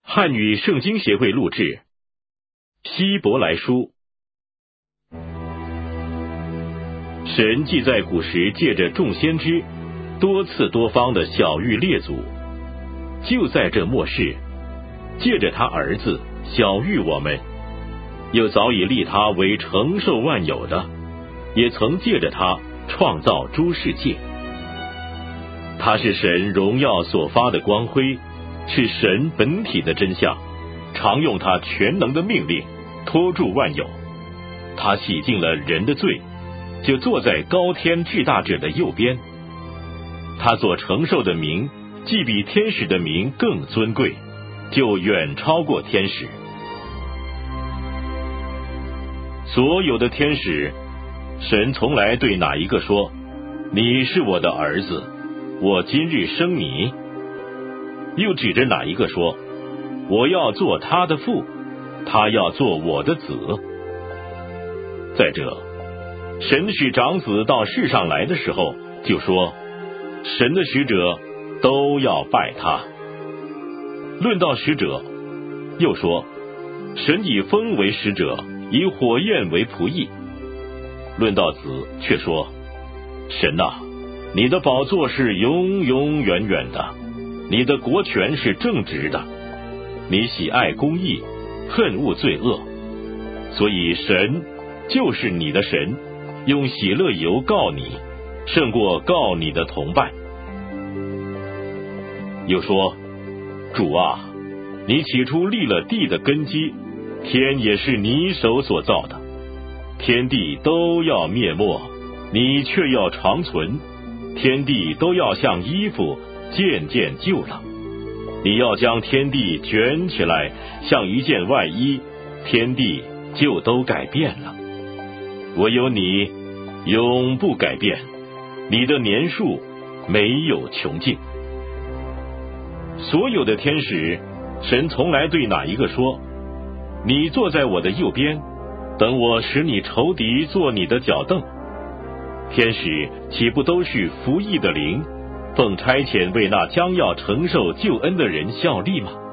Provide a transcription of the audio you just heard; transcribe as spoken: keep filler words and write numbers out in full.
汉语圣经协会录制，希伯来书。神既在古时借着众先知多次多方的晓谕列祖，就在这末世借着他儿子晓谕我们，又早已立他为承受万有的，也曾借着他创造诸世界。他是神荣耀所发的光辉，是神本体的真相，常用他全能的命令托住万有。他洗净了人的罪，就坐在高天至大者的右边。他所承受的名既比天使的名更尊贵，就远超过天使。所有的天使，神从来对哪一个说，你是我的儿子，我今日生你？又指着哪一个说，我要做他的父，他要做我的子？再者，神使长子到世上来的时候，就说神的使者都要拜他。论到使者，又说神以风为使者，以火焰为仆役。论到子，却说神啊，你的宝座是永永远远的，你的国权是正直的，你喜爱公义，恨恶罪恶，所以神就是你的神，用喜乐油告你，胜过告你的同伴。又说，主啊，你起初立了地的根基，天也是你手所造的，天地都要灭没，你却要长存，天地都要像衣服渐渐旧了，你要将天地卷起来，像一件外衣，天地就都改变了。唯有你永不改变，你的年数没有穷尽。所有的天使，神从来对哪一个说，你坐在我的右边，等我使你仇敌做你的脚凳？天使岂不都是服役的灵，奉差遣为那将要承受救恩的人效力吗？